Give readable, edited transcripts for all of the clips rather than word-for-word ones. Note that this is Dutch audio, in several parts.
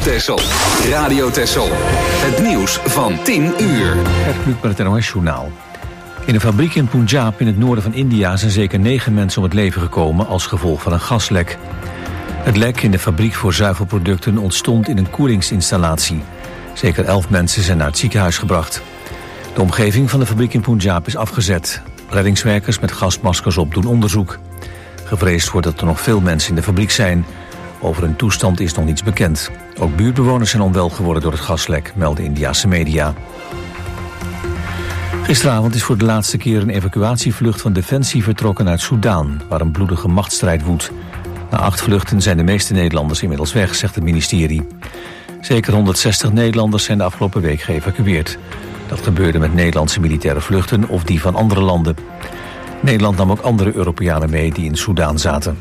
Texel. Radio Texel. Het nieuws van 10 uur. Het Kluk met het NOS-journaal. In een fabriek in Punjab in het noorden van India zijn zeker 9 mensen om het leven gekomen als gevolg van een gaslek. Het lek in de fabriek voor zuivelproducten ontstond in een koelingsinstallatie. Zeker 11 mensen zijn naar het ziekenhuis gebracht. De omgeving van de fabriek in Punjab is afgezet. Reddingswerkers met gasmaskers op doen onderzoek. Gevreesd wordt dat er nog veel mensen in de fabriek zijn. Over hun toestand is nog niets bekend. Ook buurtbewoners zijn onwel geworden door het gaslek, melden Indiase media. Gisteravond is voor de laatste keer een evacuatievlucht van Defensie vertrokken uit Soedan, waar een bloedige machtsstrijd woedt. Na 8 vluchten zijn de meeste Nederlanders inmiddels weg, zegt het ministerie. Zeker 160 Nederlanders zijn de afgelopen week geëvacueerd. Dat gebeurde met Nederlandse militaire vluchten of die van andere landen. Nederland nam ook andere Europeanen mee die in Soedan zaten.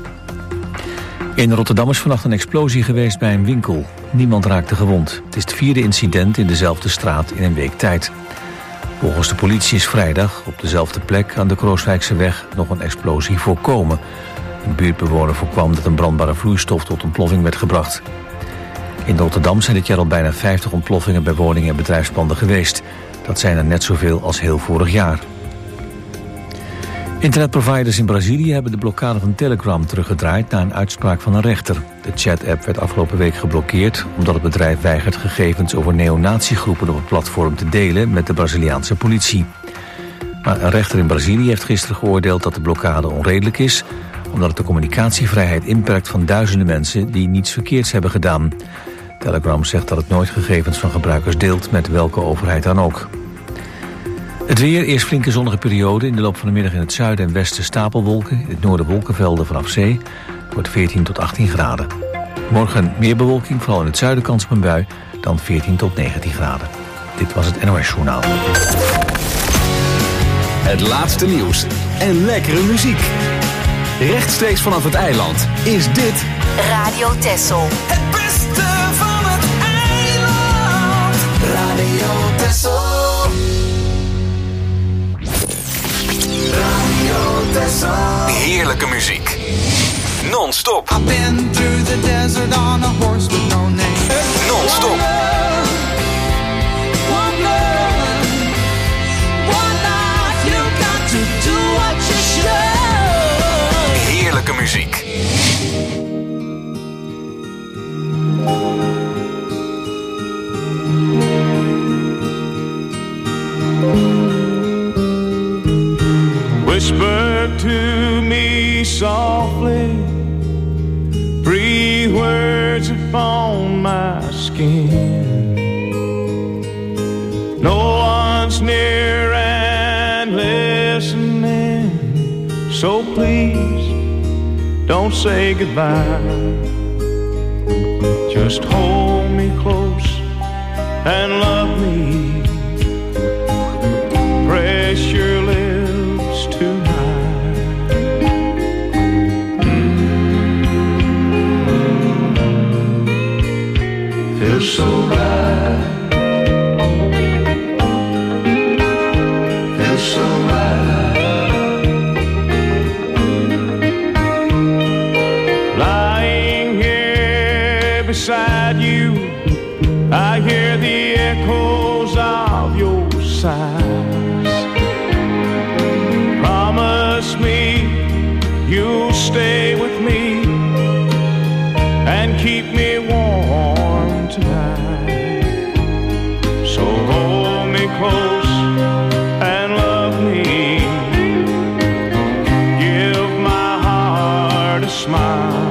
In Rotterdam is vannacht een explosie geweest bij een winkel. Niemand raakte gewond. Het is het 4e incident in dezelfde straat in een week tijd. Volgens de politie is vrijdag op dezelfde plek aan de Krooswijkseweg nog een explosie voorkomen. Een buurtbewoner voorkwam dat een brandbare vloeistof tot ontploffing werd gebracht. In Rotterdam zijn dit jaar al bijna 50 ontploffingen bij woningen en bedrijfspanden geweest. Dat zijn er net zoveel als heel vorig jaar. Internetproviders in Brazilië hebben de blokkade van Telegram teruggedraaid na een uitspraak van een rechter. De chat-app werd afgelopen week geblokkeerd omdat het bedrijf weigert gegevens over neonatiegroepen op het platform te delen met de Braziliaanse politie. Maar een rechter in Brazilië heeft gisteren geoordeeld dat de blokkade onredelijk is, omdat het de communicatievrijheid inperkt van duizenden mensen die niets verkeerds hebben gedaan. Telegram zegt dat het nooit gegevens van gebruikers deelt met welke overheid dan ook. Het weer, eerst flinke zonnige periode. In de loop van de middag in het zuiden en westen stapelwolken. In het noorden wolkenvelden vanaf zee. Het wordt 14 tot 18 graden. Morgen meer bewolking, vooral in het zuiden kans op een bui. Dan 14 tot 19 graden. Dit was het NOS Journaal. Het laatste nieuws en lekkere muziek. Rechtstreeks vanaf het eiland is dit Radio Texel. Het beste van het eiland. Radio Texel. Radio Texel. heerlijke muziek. Non-stop. I've been through the desert on a horse with no name. Non-stop. Heerlijke muziek. Whisper to me softly, breathe words upon my skin. No one's near and listening, so please don't say goodbye. Just hold me close and love me. Press your lips to mine. Feels so right. Feels so right. Lying here beside you, I hear the echoes of your sighs. Promise me you'll stay with me and keep me warm tonight. So hold me close and love me. Give my heart a smile.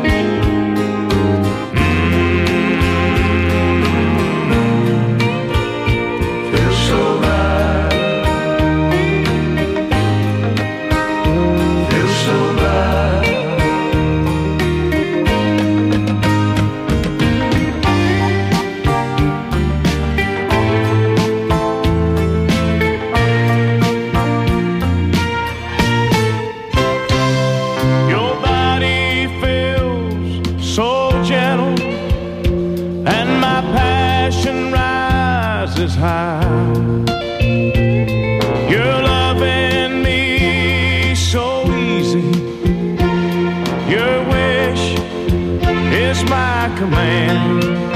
You're loving me so easy. Your wish is my command.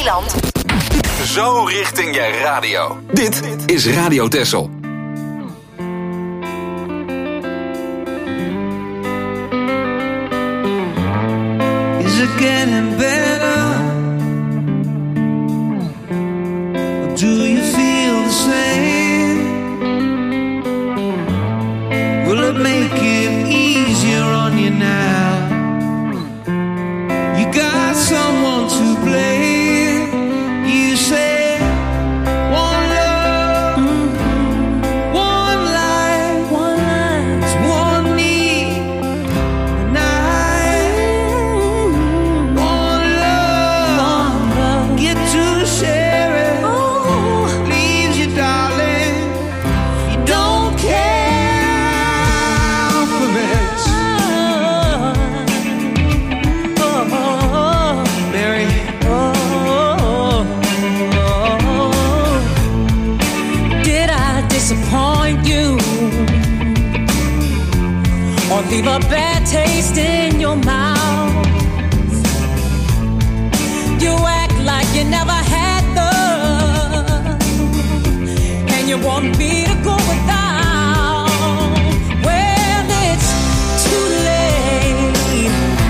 Eiland. Zo richting je radio. Dit is Radio Texel. Is it getting better? Or do you feel the same? Will it make it easier on you now? You got someone to blame. You say one love, one life, it's one need, and one love, get to share it. Leaves you, darling, you don't care for it. Mary. Did I disappoint you or leave a bad taste in your mouth? You act like you never had love, and you want me to go without. Well, it's too late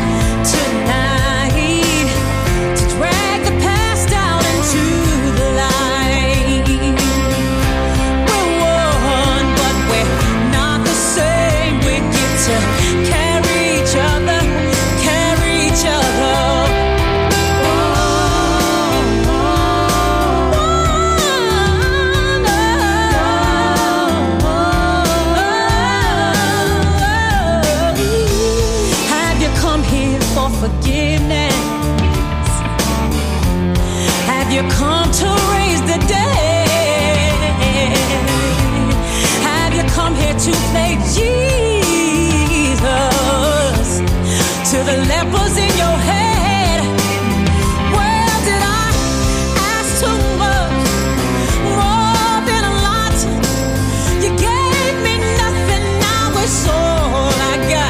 tonight to drag the past down into the light. We're one, but we're not the same. We get to carry each other, carry each other. Have you come here for forgiveness? Have you come to raise the dead? Have you come here to play Jesus to the lepers in your head? Well, did I ask too much? More than a lot. You gave me nothing, now it's all I got.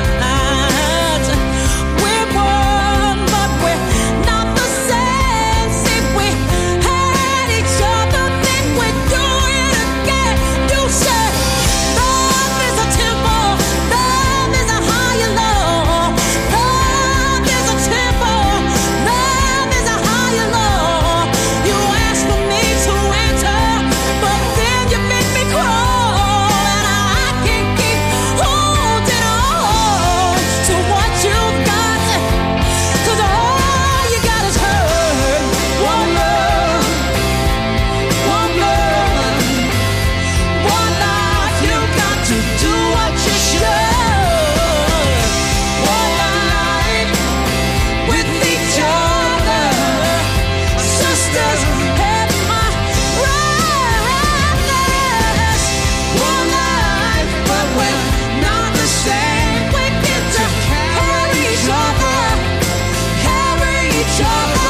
We're one, but we're not the same. See, we had each other, then we do it again. You said love is a temple, love is a higher law. Love is a temple, love is a higher law. You asked for me to enter, but then you make me crawl, and I can't keep holding on to what you got, 'cause all you got is hurt. One love, one love, one life. You got to do what you should. One life with each other, sisters and my brothers. One life, but we're not the same. We get to carry each other, carry each other.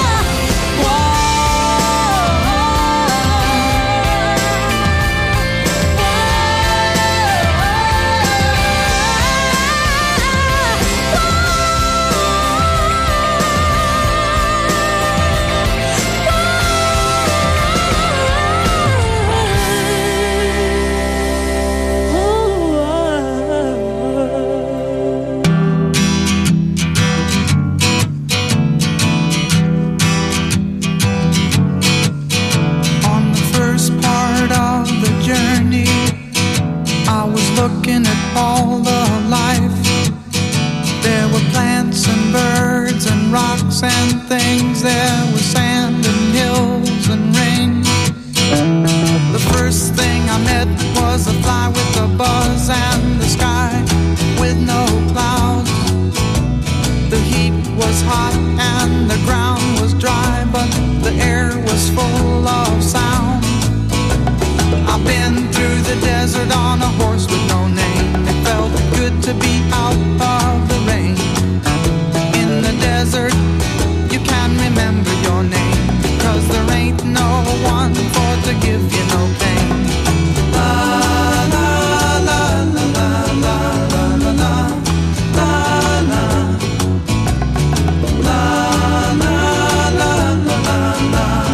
On the first part of the journey, I was looking at all the life. There were plants and birds and rocks and things. There was sand and hills and rain. The first thing I met was a fly with a buzz and the sky with no clouds. The heat was hot and the ground was dry, but the air was full of sound. I've been through the desert on a horse with no name. It felt good to be out of the rain. In the desert, you can remember your name, 'cause there ain't no one for to give you no pain. La la la la la la la la la la la la la la la.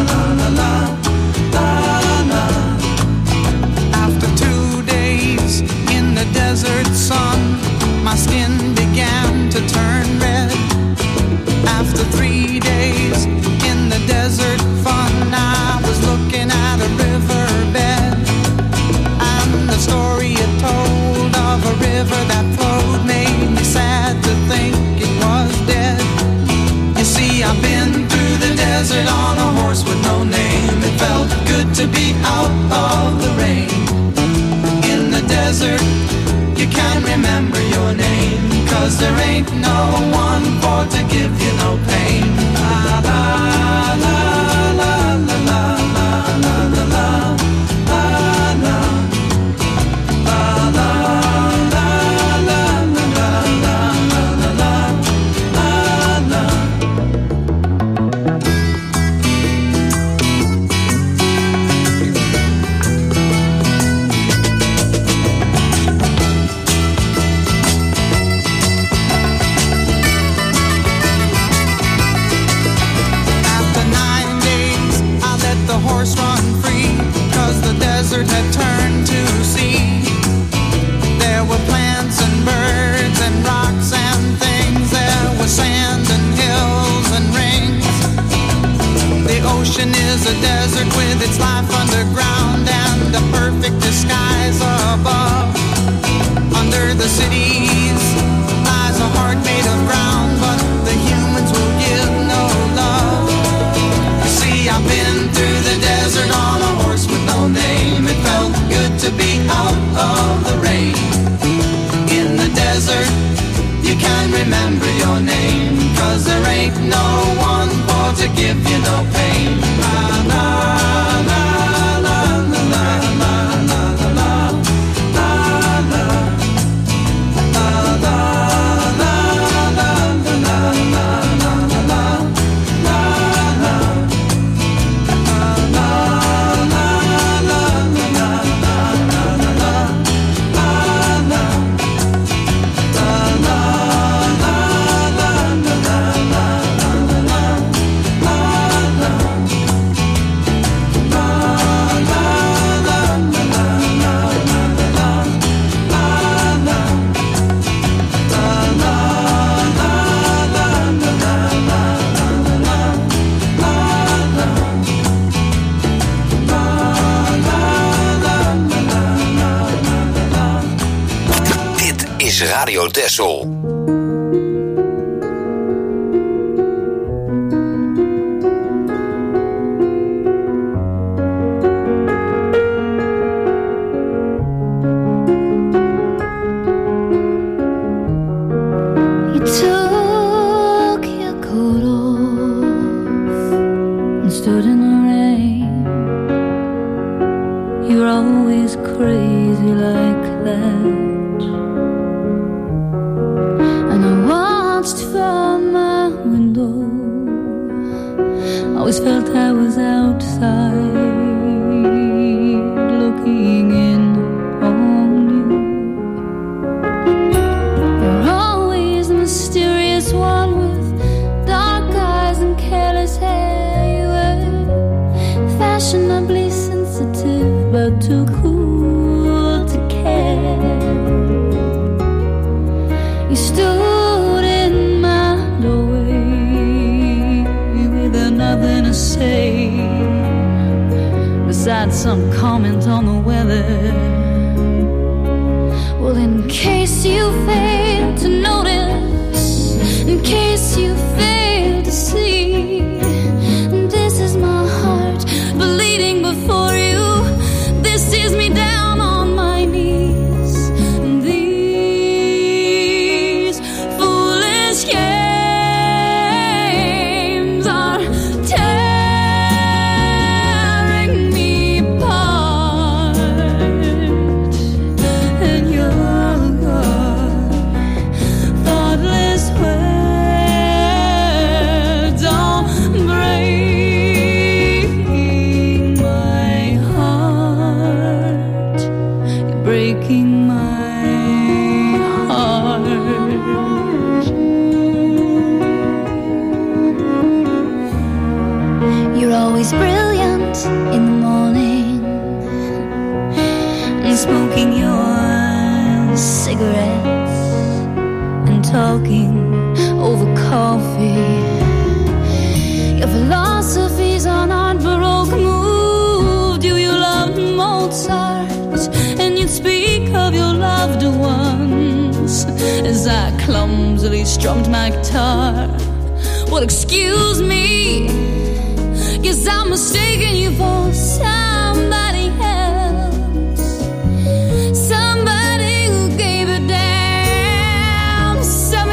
'cause there ain't no one for to give you no pain. La la la la la la la la la la la la la la la la la la. Horse run free, 'cause the desert had turned to sea. There were plants and birds and rocks and things. There was sand and hills and rings. The ocean is a desert with its life underground and a perfect disguise above. Under the cities lies a heart made of ground, but the humans will give no love. I've been through the desert on a horse with no name. It felt good to be out of the rain. In the desert, you can remember your name, 'cause there ain't no one for to give you no pain. La la la la la la la la la la la la la la la la la. Radio Texel. Some comment on the weather. Well, in case you fail to notice, in case you fail to see, this is my heart bleeding before you. This is me down on my knees. These foolish games are smoking your cigarettes and talking over coffee. Your philosophies on art baroque moved you. You loved Mozart and you'd speak of your loved ones as I clumsily strummed my guitar. Well, excuse me, 'cause I'm mistaken you for somebody else, somebody who gave a damn, somebody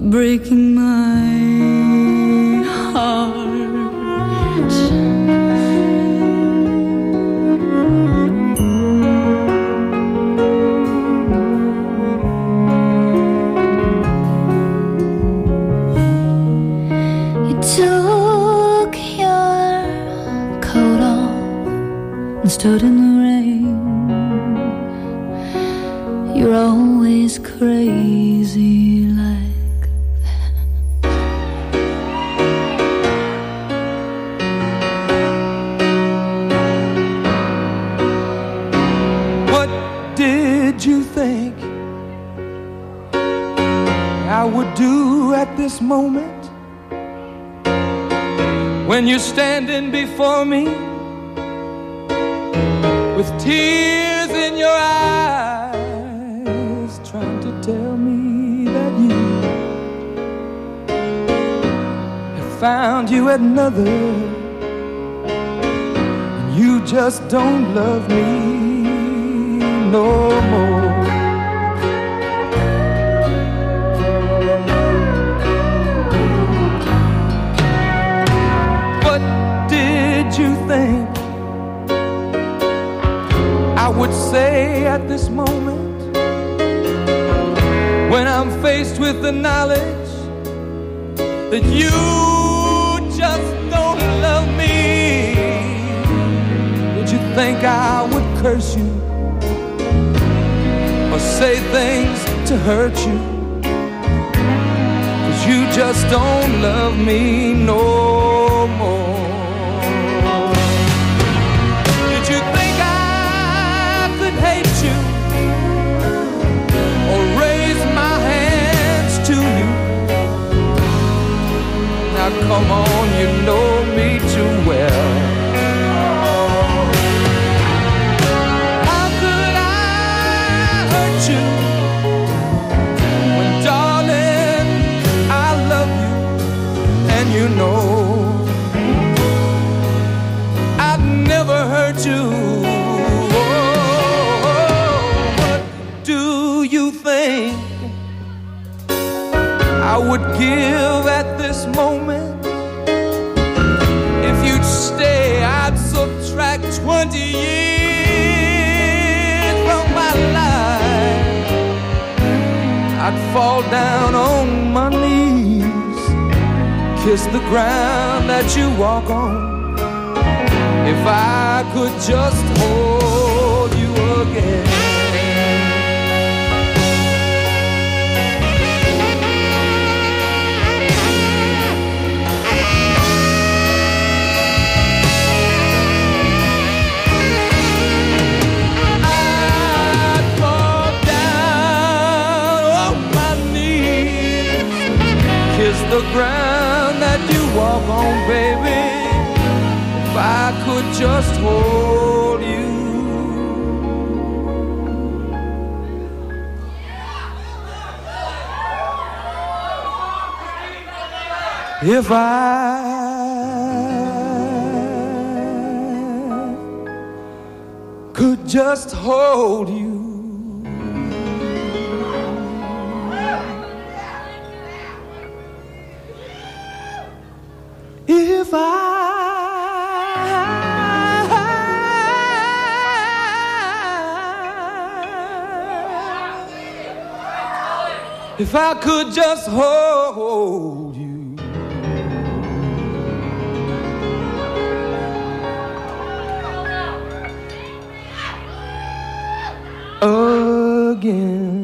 breaking my heart. You took your coat off and stood in the rain. You're always crazy like that. What did you think I would do at this moment when you're standing before me with tears in your eyes, trying to tell me that you have found you another, and you just don't love me no more. What did you think I would say at this moment when I'm faced with the knowledge that you just don't love me? Did you think I would curse you or say things to hurt you? 'Cause you just don't love me no more. Come on, you know me too well. How could I hurt you when, darling, I love you, and you know I'd never hurt you. Oh, what do you think I would give at this moment? If you'd stay, I'd subtract 20 years from my life. I'd fall down on my knees, kiss the ground that you walk on, if I could just hold you again. The ground that you walk on, baby, if I could just hold you. If I could just hold you. If I could just hold you. Again.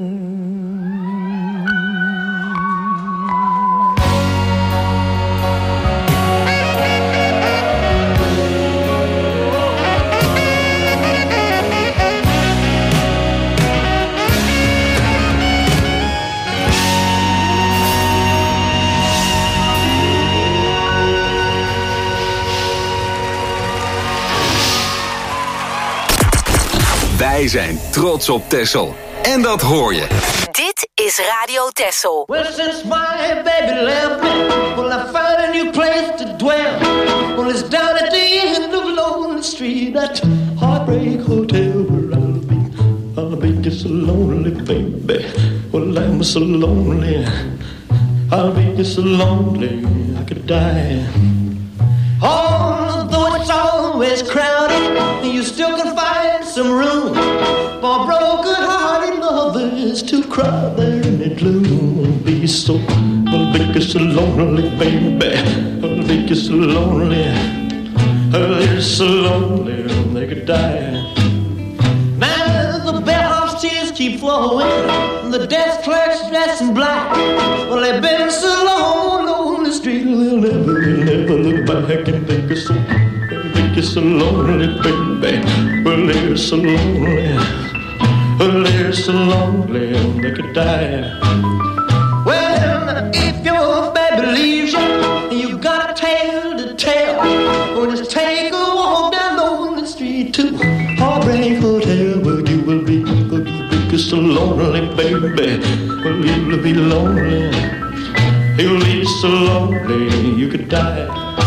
Wij zijn trots op Texel. En dat hoor je. Dit is Radio Texel. Well, since my baby left me, well, I found a new place to dwell. Well, it's down at the end of Lonely Street, that Heartbreak Hotel where I'll be just so lonely, baby. Well, I'm so lonely. I'll be so lonely I could die. Although it's always crowded, you still can find some room for broken-hearted lovers to cry there in the gloom. I'll be so lonely, baby. I'll be so lonely. They're so lonely they could die. Now the bellhop's tears keep flowing, the desk clerk's dressed in black. Well, they've been so long on the street, they'll never look back. And they're so lonely, baby. Well, they're so lonely. Well, they're so lonely they could die. Well, if your baby leaves you, you got a tale to tell. Or just take a walk down on the street to Heartbreak Hotel, where you will be so lonely, baby. Well, you'll be lonely. You'll be so lonely you could die.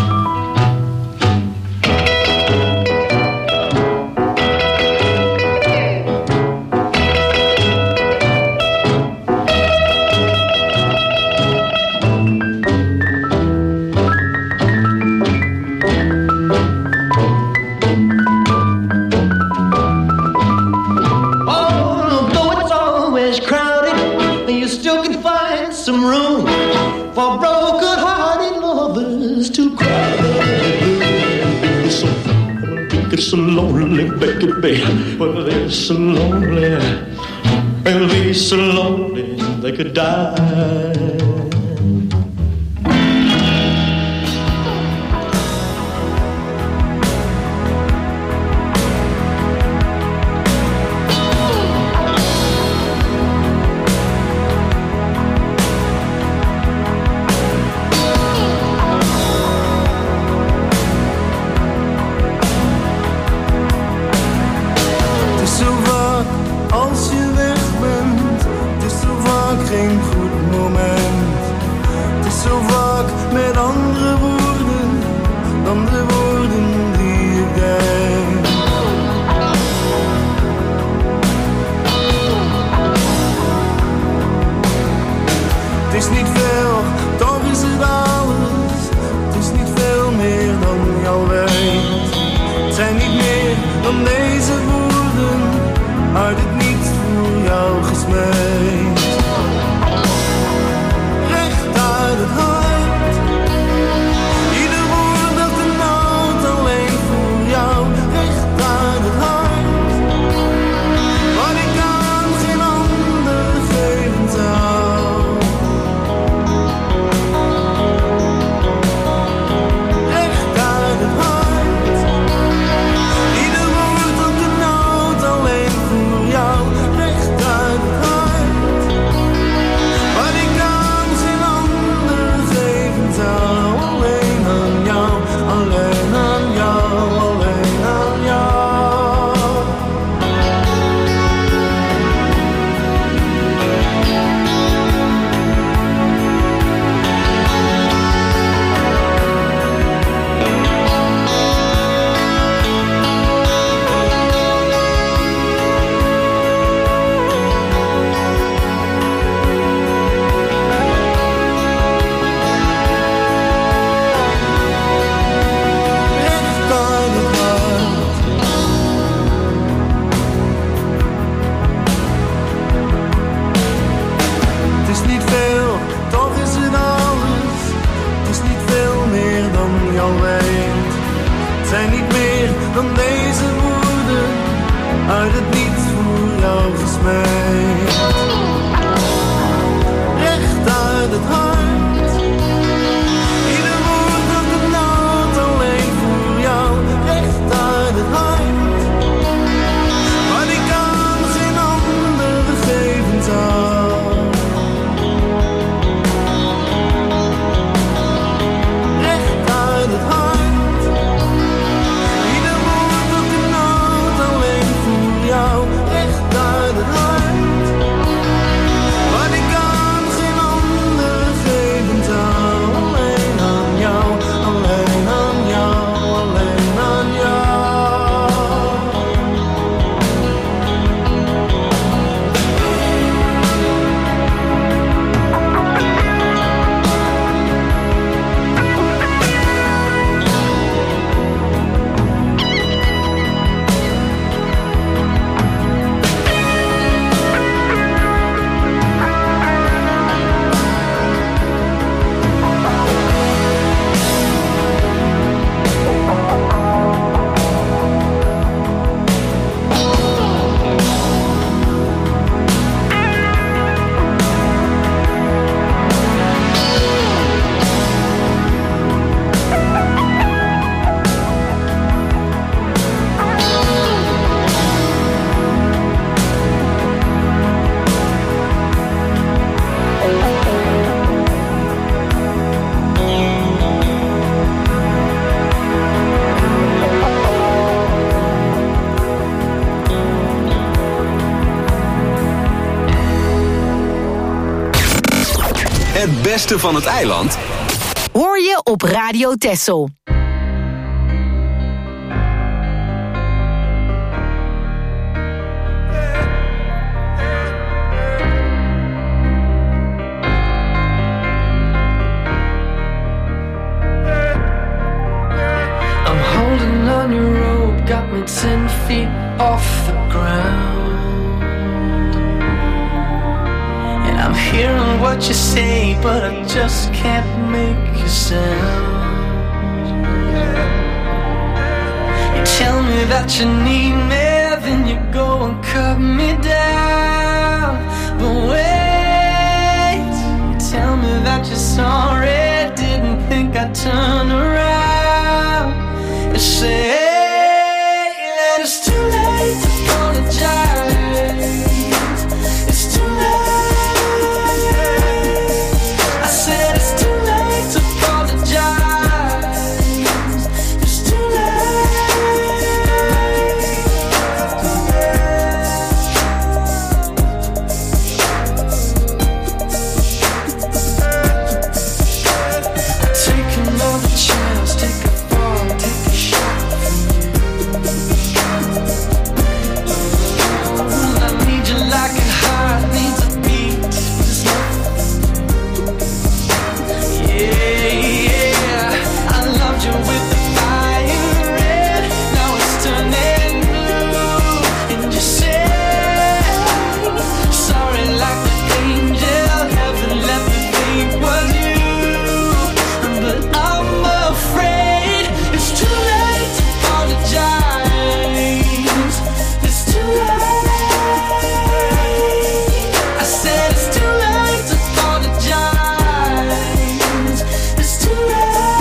For broken-hearted lovers to cry. They're so lonely, baby. Well, they're so lonely. They'll be so lonely they could die. Ieder woord dat ik nood alleen voor jou. Het beste van het eiland hoor je op Radio Texel. On your rope, got me 10 feet off the ground. And I'm hearing what you say, but I just can't make a sound. You tell me that you need me, then you go and cut me down. But wait, you tell me that you're sorry, didn't think I'd turn around. You say that it's too late to apologize. It's too late. I said it's too late to apologize. It's too take another chance, take a fall, take a shot. I need you like a heart needs a beat. Yeah, I loved you with the fire red. Now it's turning blue. And you say sorry like an angel. Heaven let me think was you. But I'm afraid it's too late to apologize. It's too late. I said it's too late to apologize. It's too late.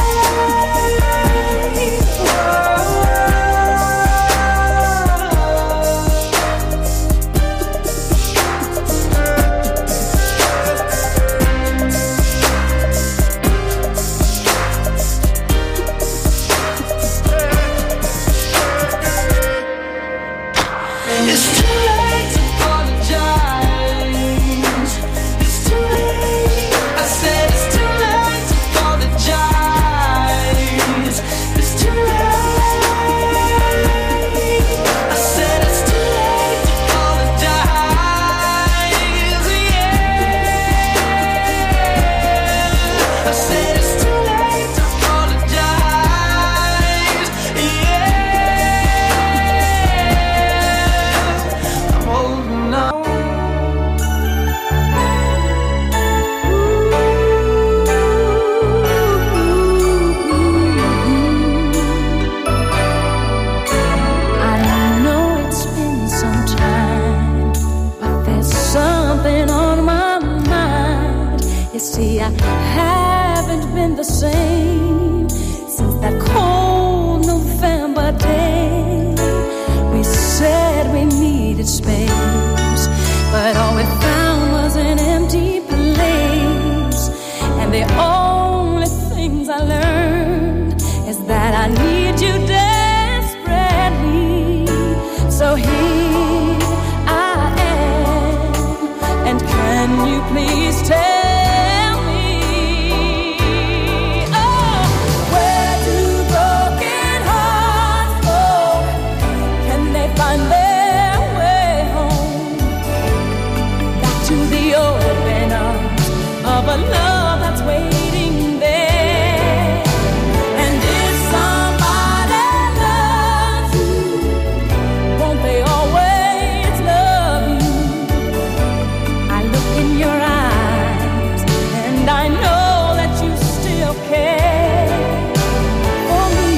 It's too late to apologize. It's too late. I said it's too late to apologize. It's too late. I said it's too late to apologize. Yeah. I said it's too late to apologize. Yeah. I'm holding on. I know it's been some time, but there's something on my mind. You see, I haven't been the same since that cold November day. We said we needed space, but all we found was an empty place. And the only things I learned is that I need you desperately. So here I am, and can you please tell me, oh, where do broken hearts go? Can they find their way home? Back to the open arms of a love that's waiting there. And if somebody loves you, won't they always love you? I look in your eyes, and I know that you still care for me.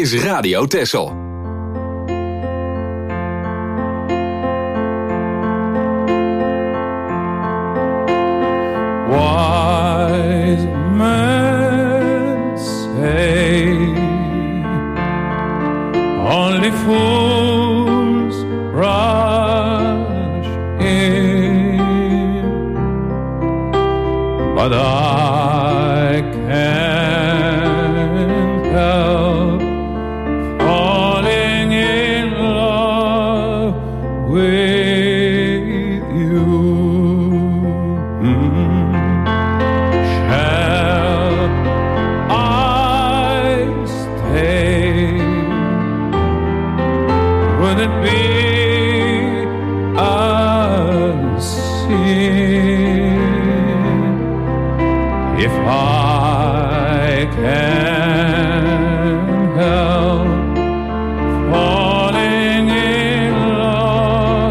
is Radio Texel. Wise men say only fools rush in, but I can't help falling in love with you. Shall I stay? Would it be a sin if I can't help falling in love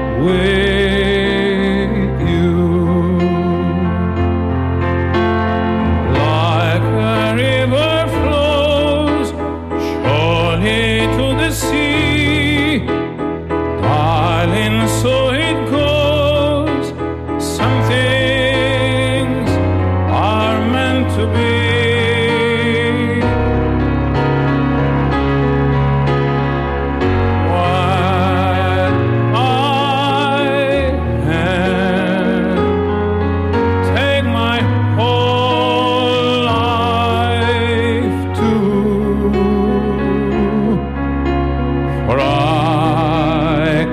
with you? Like a river flows surely to the sea, darling, so it goes. Some things are meant to be. What I am, take my whole life too, for I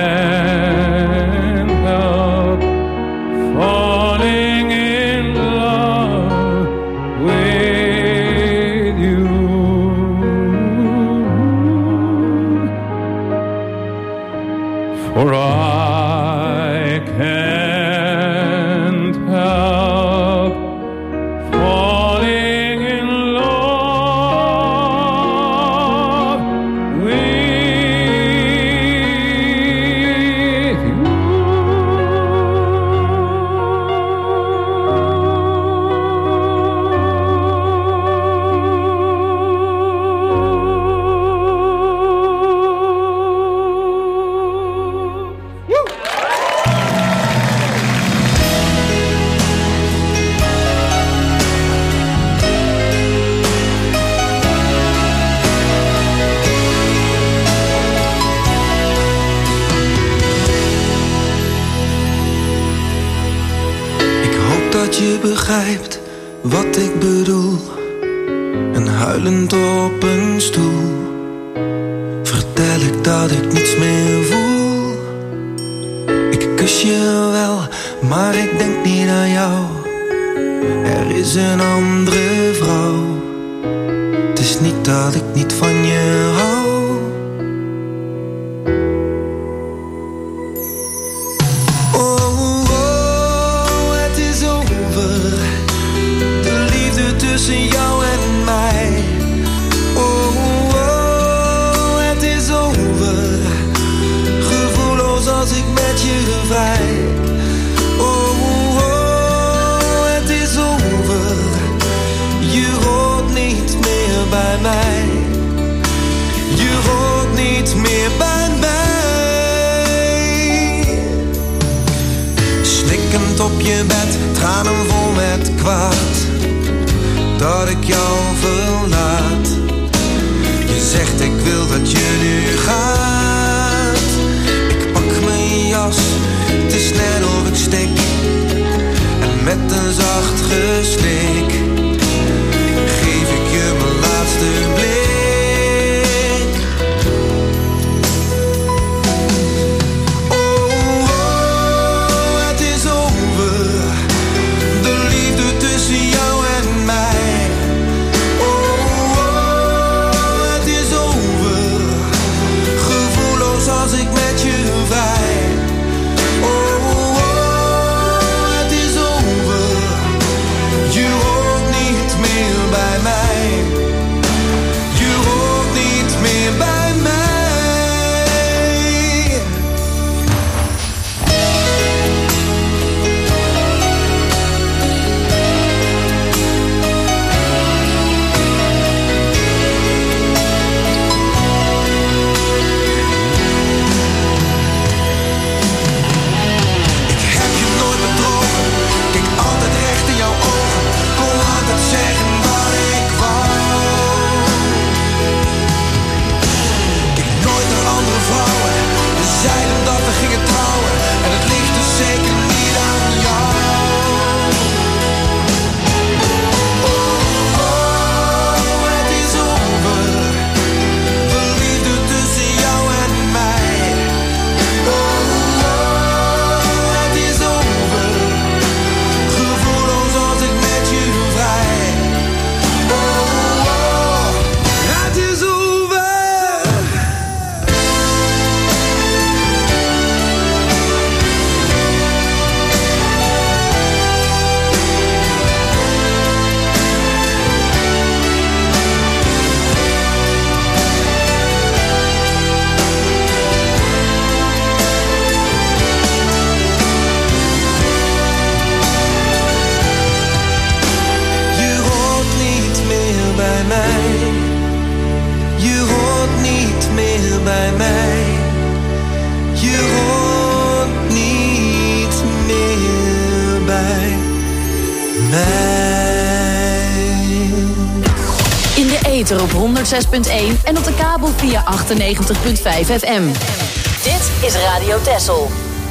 can't help falling in love with you. For I can't help falling in love with you. Ik hoop dat je begrijpt wat ik bedoel. En huilend op een stoel vertel ik dat ik niets meer voel. Ik kus je wel, maar ik denk niet aan jou. Er is een andere vrouw. Het is niet dat ik niet van je hou. Tussen jou en mij. Oh, oh, het is over. Gevoelloos als ik met je vrij. Oh, oh, het is over. Je hoort niet meer bij mij. Je hoort niet meer bij mij. Snikkend op je bed, tranen vol met kwaad. Dat ik jou verlaat. Je zegt ik wil dat je nu gaat. Ik pak mijn jas, het is net of ik stik. En met een zacht gesnik geef ik je mijn laatste blik. Oh, oh, het is over. De liefde tussen jou en mij. Oh, mij. In de ether op 106.1 en op de kabel via 98.5 FM. Dit is Radio Texel.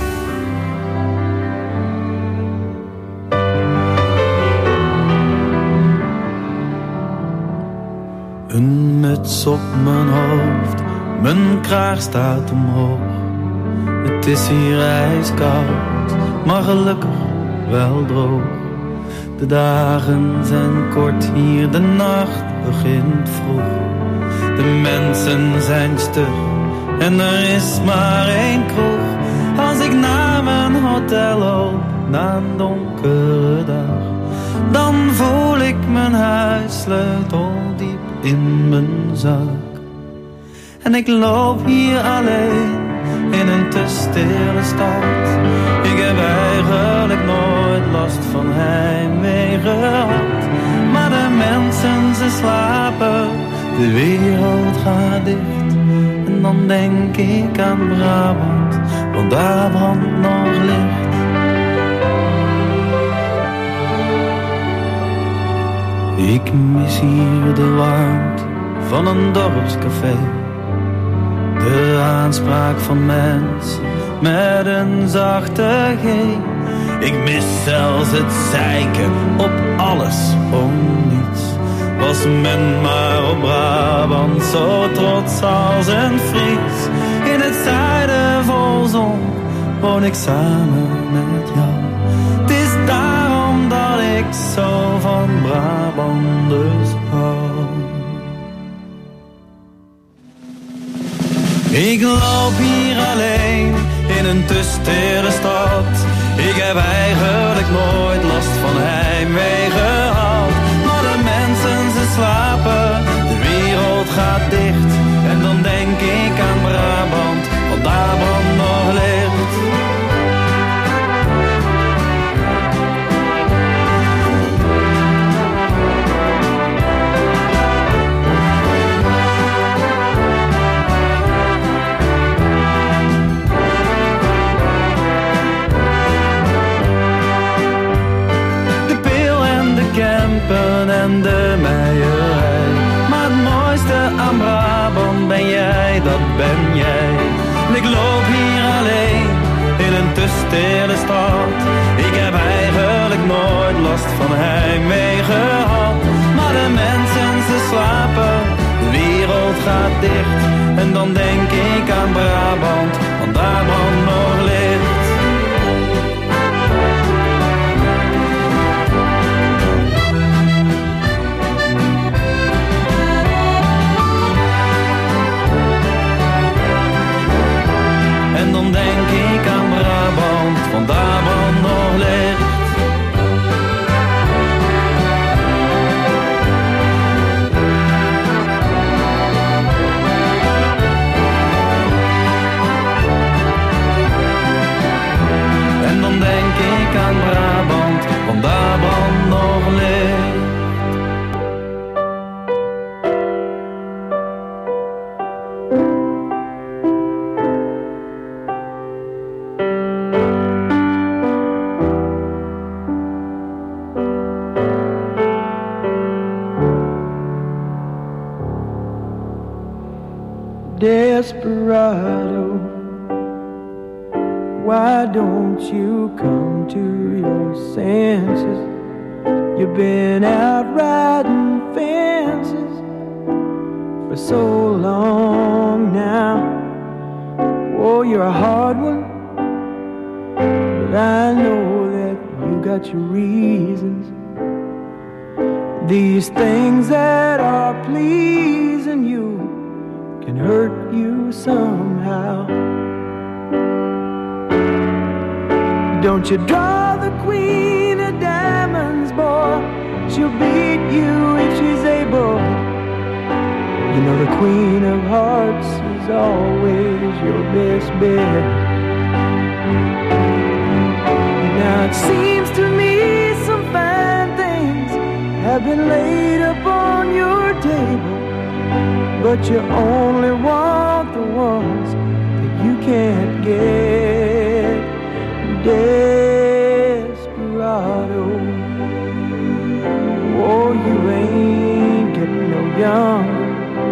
Een muts op mijn hoofd, mijn kraag staat omhoog. Het is hier ijskoud, maar gelukkig wel droog. De dagen zijn kort hier, de nacht begint vroeg. De mensen zijn stug en er is maar één kroeg. Als ik naar mijn hotel loop, na een donkere dag, dan voel ik mijn huissleutel diep in mijn zak. En ik loop hier alleen in een te stille stad. Ik heb eigenlijk nooit last van heimwee gehad. Maar de mensen, ze slapen, de wereld gaat dicht. En dan denk ik aan Brabant, want daar brandt nog licht. Ik mis hier de warmte van een dorpscafé. De aanspraak van mensen met een zachte G. Ik mis zelfs het zeiken op alles om niets. Was men maar op Brabant zo trots als een Fries. In het zuiden vol zon woon ik samen met jou. Het is daarom dat ik zo van Brabanders hou. Ik loop hier alleen in een te stille stad. Ik heb eigenlijk nooit last van heimwee gehad. Maar de mensen, ze slapen, de wereld gaat dicht. En dan denk ik aan Brabant, want daar brandt nog licht. En de meierij. Maar het mooiste aan Brabant ben jij, dat ben jij. En ik loop hier alleen in een te stille stad. Ik heb eigenlijk nooit last van heimwee gehad. Maar de mensen, ze slapen, de wereld gaat dicht. En dan denk ik aan Brabant, want daar brandt nog licht. En dan denk ik aan Brabant, want daar brandt nog licht. En dan denk ik aan Brabant, want daar brandt nog licht. Desperado, why don't you come to your senses? You've been out riding fences for so long now. Oh, you're a hard one, but I know that you got your reasons. These things that are pleasing you can hurt you somehow. Don't you draw the queen of diamonds, boy. She'll beat you if she's able. You know the queen of hearts is always your best bet. Now it seems to me some fine things have been laid upon your table, but you only want the ones that you can't get. Desperado. younger.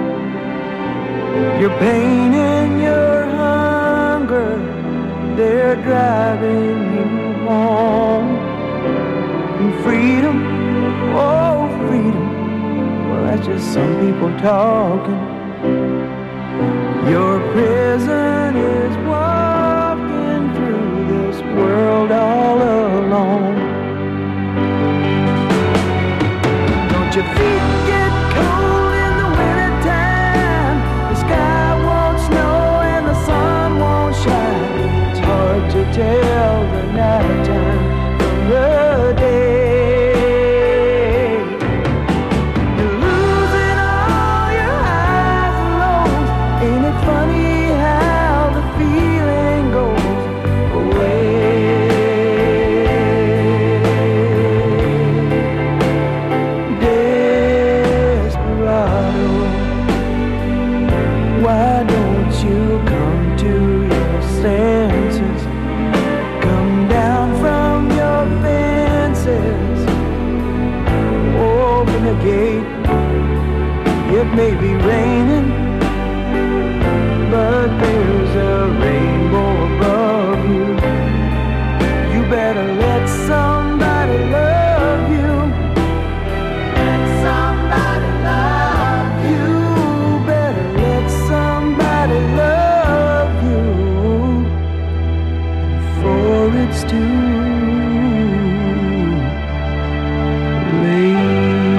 Your pain and your hunger, they're driving you home. And freedom, oh freedom, well that's just some people talking. Your prison is walking through this world all alone. Don't your feet get cold in the wintertime? The sky won't snow and the sun won't shine. It's hard to tell the night time from the day. You're losing all your highs and lows. Ain't it funny how the feeling goes away? Desperado, why don't you come to your senses? Come down from your fences. Open the gate. It may be raining, but there's a rainbow above you. You better let somebody love you. Let somebody love you. Better let somebody love you before it's too late.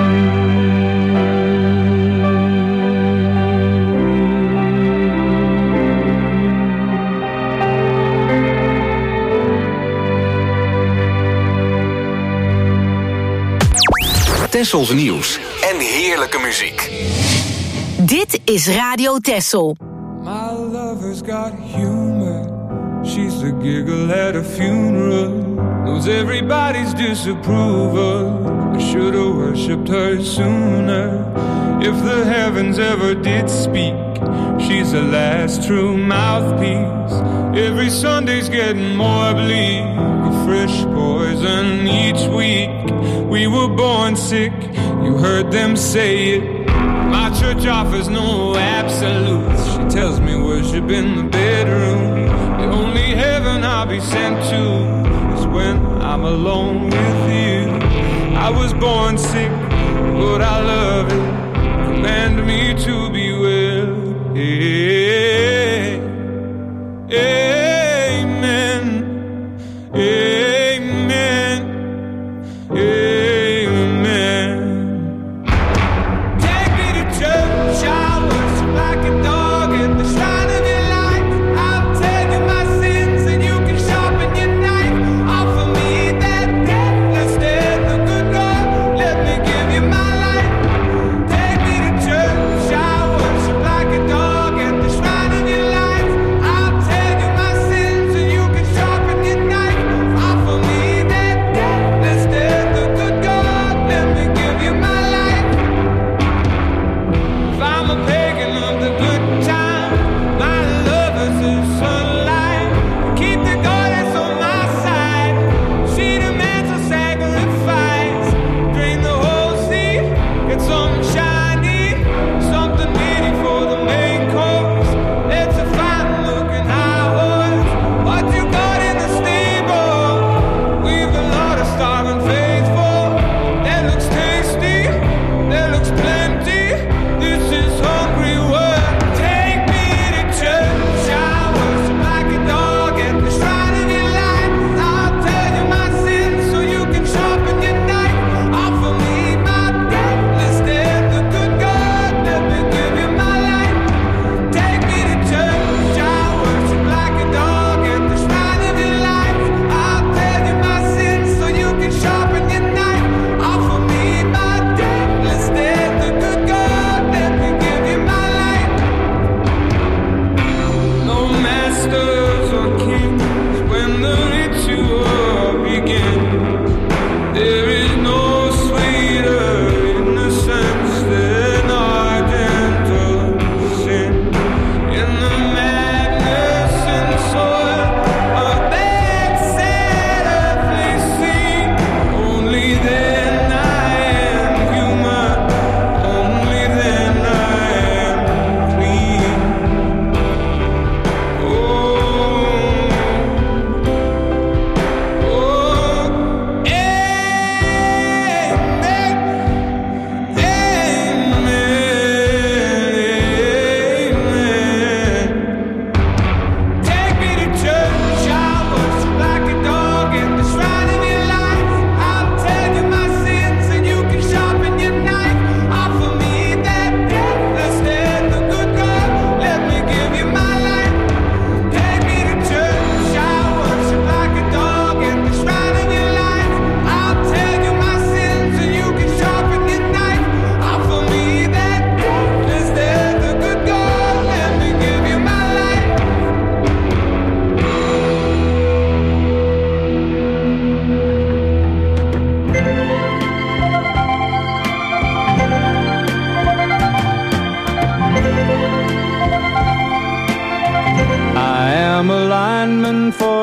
Tessels nieuws en heerlijke muziek. Dit is Radio Tessel. My lover's got humor. She's the giggle at a funeral. Knows everybody's disapproval. I should've worshipped her sooner. If the heavens ever did speak, she's the last true mouthpiece. Every Sunday's getting more bleak. A fresh poison each week. We were born sick, you heard them say it. My church offers no absolutes. She tells me worship in the bedroom. The only heaven I'll be sent to is when I'm alone with you. I was born sick, but I love it. Command me to be well. Amen. Amen. Amen. Take me to church, I'll worship like a dog at the shrine of your light. I'll tell you my sins and you can sharpen your knife. Offer me that deathless death, the good God, let me give you my life. Take me to church, I'll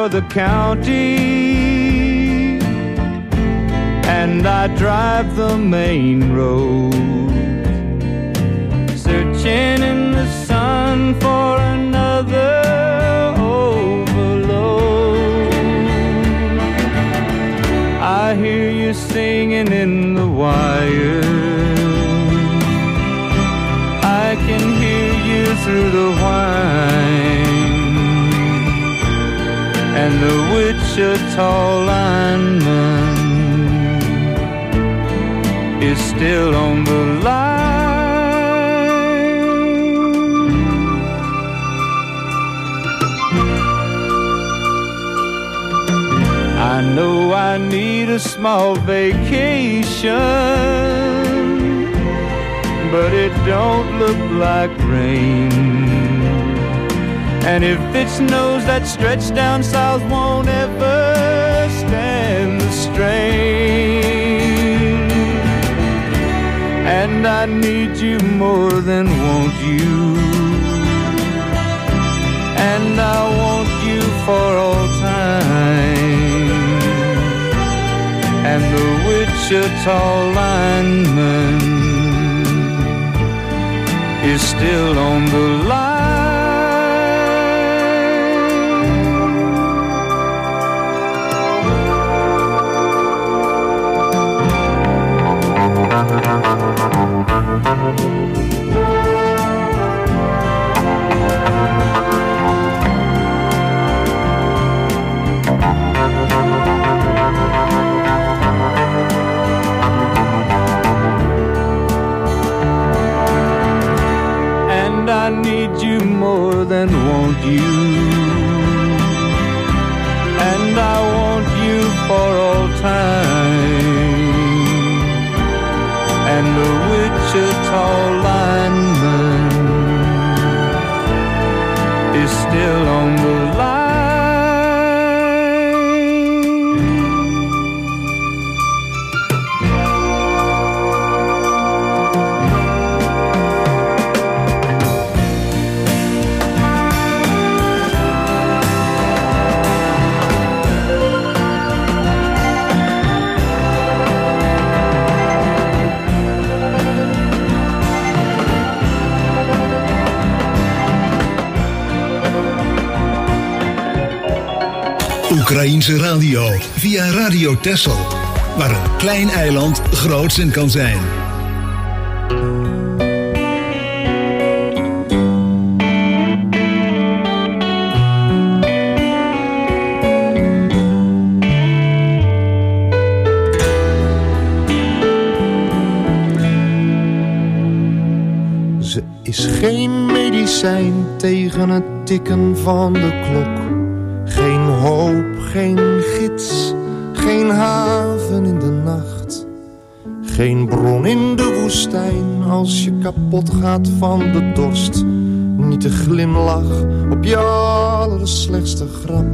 for the county, and I drive the main road, searching in the sun for another overload. I hear you singing in the wire, I can hear you through the whine, and the Wichita lineman is still on the line. I know I need a small vacation, but it don't look like rain. And if it snows, that stretch down south won't ever stand the strain. And I need you more than want you, and I want you for all time. And the Wichita lineman is still on the line. And I need you more than want you, and I want you for all time. And the Wichita lineman is still on the line. Oekraïense radio via Radio Texel, waar een klein eiland groots in kan zijn. Ze is geen medicijn tegen het tikken van de klok. Geen hoop, geen gids, geen haven in de nacht. Geen bron in de woestijn als je kapot gaat van de dorst. Niet de glimlach op je allerslechtste grap.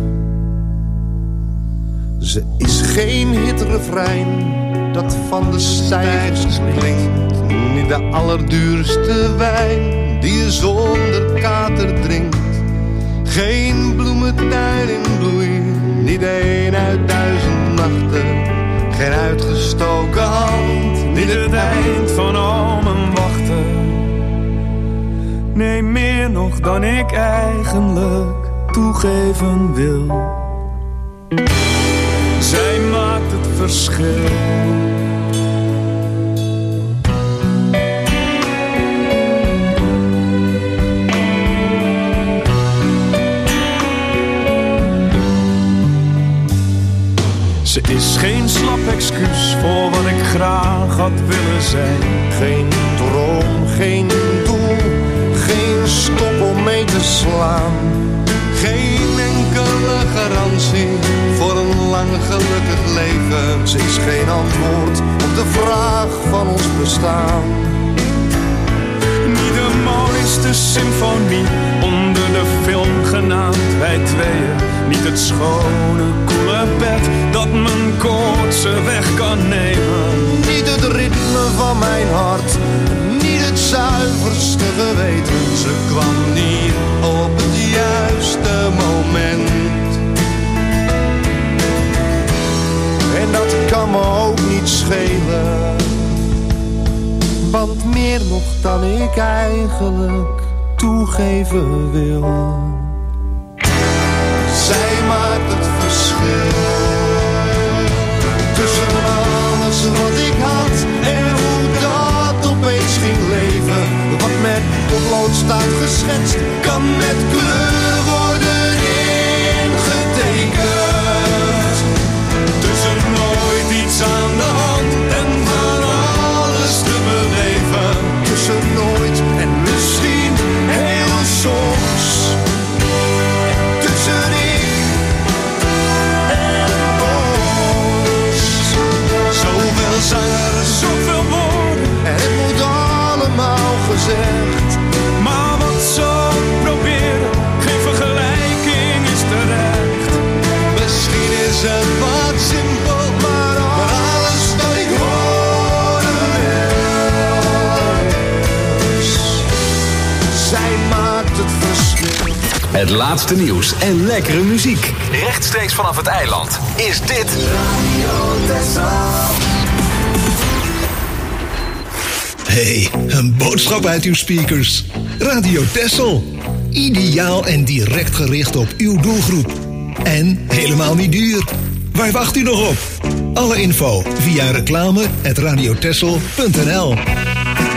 Ze is geen hitrefrein dat van de stijgers klinkt. Niet de allerduurste wijn die je zonder kater drinkt. Geen bloementuin in bloei, niet een uit 1000 nachten. Geen uitgestoken hand, niet het eind van al mijn wachten. Nee, meer nog dan ik eigenlijk toegeven wil. Zij maakt het verschil. Ze is geen slap excuus voor wat ik graag had willen zijn. Geen droom, geen doel, geen stok om mee te slaan. Geen enkele garantie voor een lang gelukkig leven. Ze is geen antwoord op de vraag van ons bestaan. Niet de mooiste symfonie onder de film genaamd wij tweeën. Niet het schone, koele bed dat mijn koortse weg kan nemen. Niet het ritme van mijn hart, niet het zuiverste geweten. Ze kwam niet op het juiste moment. dan ik eigenlijk toegeven wil. Zij maakt het verschil tussen alles wat ik had en hoe dat opeens ging leven. Wat met potlood staat geschetst, kan met kleur worden ingetekend. Tussen nooit iets aan de hand en van alles te beleven. Tussen nooit en misschien heel soms. Tussen ik en ons. Zoveel zangers, zoveel woorden, en het moet allemaal gezegd. Maar wat ze ook proberen, geen vergelijking is terecht. Misschien is het wat simpel, maar alles dat ik horen is. Zij maakt het verschil. Het laatste nieuws en lekkere muziek. Rechtstreeks vanaf het eiland is dit Radio Texel. Hey, een boodschap uit uw speakers. Radio Texel. Ideaal en direct gericht op uw doelgroep. En helemaal niet duur. Waar wacht u nog op? Alle info via reclame@radiotexel.nl.